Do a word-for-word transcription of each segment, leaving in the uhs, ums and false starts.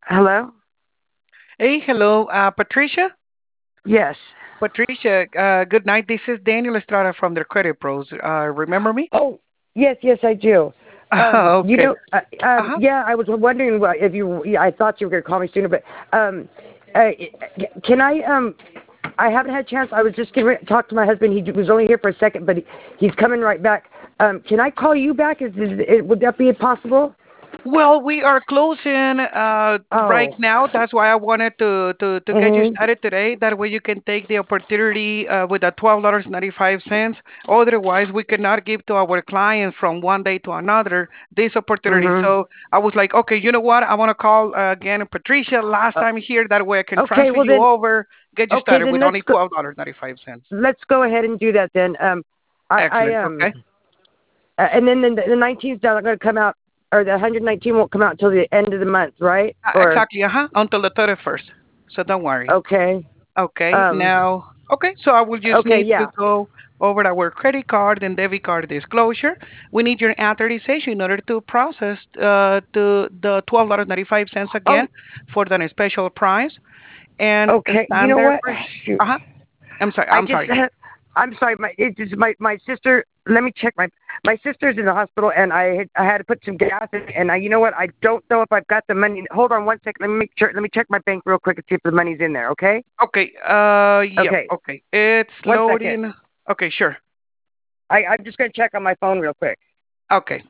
Hello? Hey, hello, uh, Patricia. Yes. Patricia, uh, good night. This is Daniel Estrada from the Credit Pros. Uh, remember me? Oh, yes, yes, I do. Um, you Okay. know, uh, um, Uh-huh. yeah, I was wondering why- if you. Yeah, I thought you were going to call me sooner, but um, uh, can I? Um, I haven't had a chance. I was just getting ready to talk to my husband. He was only here for a second, but he, he's coming right back. Um, can I call you back? Is, is, is would that be possible? Well, we are closing uh, right Oh. now. That's why I wanted to, to, to get you Mhm. started today. That way you can take the opportunity uh, with the twelve dollars and ninety-five cents. Otherwise, we cannot give to our clients from one day to another this opportunity. Mhm. So I was like, okay, you know what? I want to call uh, again Patricia last Uh, time here. That way I can okay. transfer Well you then. over, get you Okay, started with then let's only go. twelve dollars and ninety-five cents. Let's go ahead and do that then. Um, I, I Excellent. um. Okay. Uh, and then the, the nineteenth is not going to come out, or the one hundred nineteen won't come out until the end of the month, right? Uh, Or exactly. Uh huh. Until the thirty-first. So don't worry. okay, Okay, um, now, okay, so I will just okay, need to yeah, go over our credit card and debit card disclosure. We need your authorization in order to process uh, to the twelve dollars and ninety-five cents oh, again for the special price and okay. You know standard. what? Shoot, Uh-huh. I'm sorry. I I'm just, sorry. I'm sorry. My it is my my sister. Let me check my my sister's in the hospital, and I had, I had to put some gas in, and I, you know what? I don't know if I've got the money. Hold on one second. Let me make sure. Let me check my bank real quick and see if the money's in there. Okay? Okay, uh, yep, Okay. okay. It's One second. loading. Okay, sure. I I'm just gonna check on my phone real quick. Okay.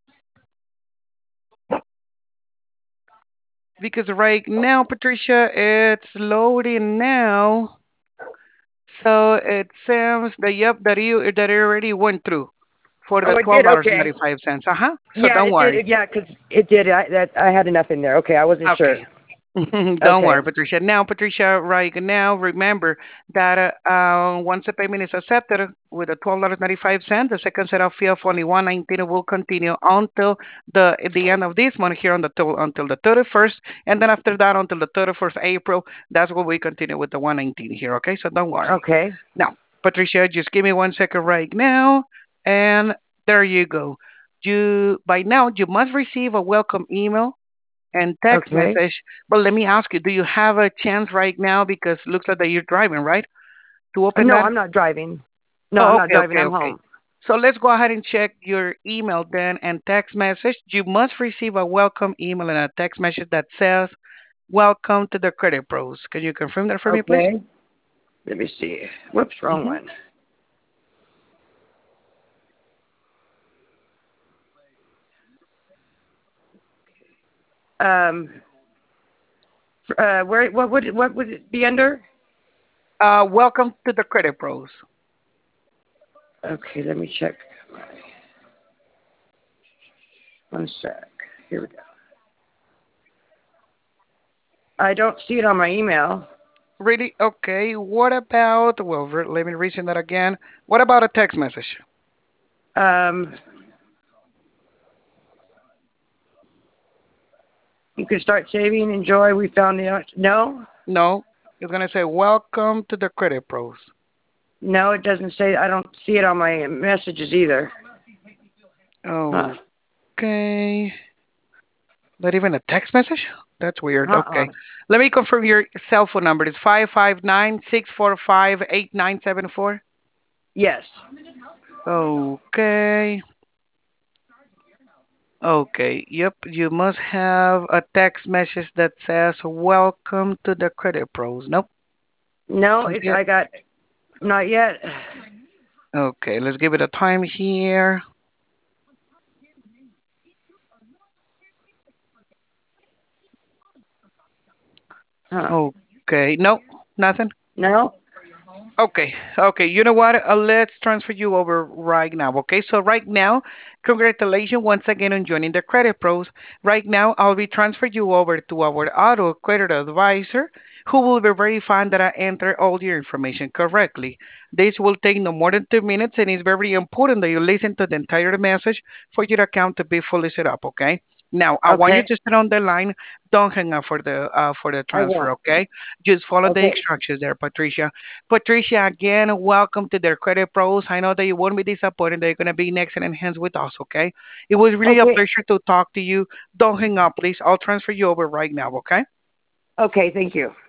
Because right now, Patricia, it's loading now. So it seems that yep, that you that it already went through for Oh, the it twelve did. dollars and Okay. ninety five cents. Uh huh. So Yeah, don't it did. worry. Yeah, 'cause it did. I that I had enough in there. Okay, I wasn't sure. Okay. Don't Okay. worry, Patricia. Now, Patricia, right now, remember that uh, uh, once the payment is accepted with the twelve dollars and ninety five cents, the second set of fee of only one nineteen will continue until the the end of this month here on the till, until the thirty first, and then after that until the thirty first April. That's what we continue with the one nineteen here. Okay, so don't worry. Okay. Now, Patricia, just give me one second right now, and there you go. You by now you must receive a welcome email and text Okay. message. But let me ask you, do you have a chance right now because it looks like that you're driving, right? To open No, that? I'm not driving. No, I'm Oh, not okay, driving. okay, I'm okay. home. So let's go ahead and check your email then and text message. You must receive a welcome email and a text message that says, "Welcome to the Credit Pros." Can you confirm that for me, please? Okay. Let me see. Whoops, wrong Mm-hmm. one. Um. Uh. Where? What would? What would it be under? Uh, welcome to the Credit Pros. Okay. Let me check. One sec. Here we go. I don't see it on my email. Really? Okay. What about, well, re- let me resend that again. What about a text message? Um. You can start saving. Enjoy. We found the. No. No. It's going to say, welcome to the Credit Pros. No, it doesn't say. I don't see it on my messages either. Huh. Okay. Not even a text message? That's weird. Uh-uh. Okay. Let me confirm your cell phone number. It's five five nine six four five eight nine seven four. Yes. Okay. Okay. Yep. You must have a text message that says, welcome to the Credit Pros. Nope. No, Not it. yet. I got. Not yet. Okay. Let's give it a time here. Huh. Okay. Nope. Nothing. No. Okay, okay. You know what? Uh, let's transfer you over right now. Okay, so right now, congratulations once again on joining the Credit Pros. Right now, I'll be transferring you over to our auto credit advisor, who will be verifying that I enter all your information correctly. This will take no more than two minutes, and it's very important that you listen to the entire message for your account to be fully set up. Okay. Now, I want you Okay. to stay on the line. Don't hang up for the uh, for the I transfer. won't. Okay. Just follow the Okay. instructions there, Patricia. Patricia, again, welcome to their Credit Pros. I know that you won't be disappointed that you're going to be in excellent hands with us, okay? It was really a Okay. pleasure to talk to you. Don't hang up, please. I'll transfer you over right now, okay? Okay, thank you.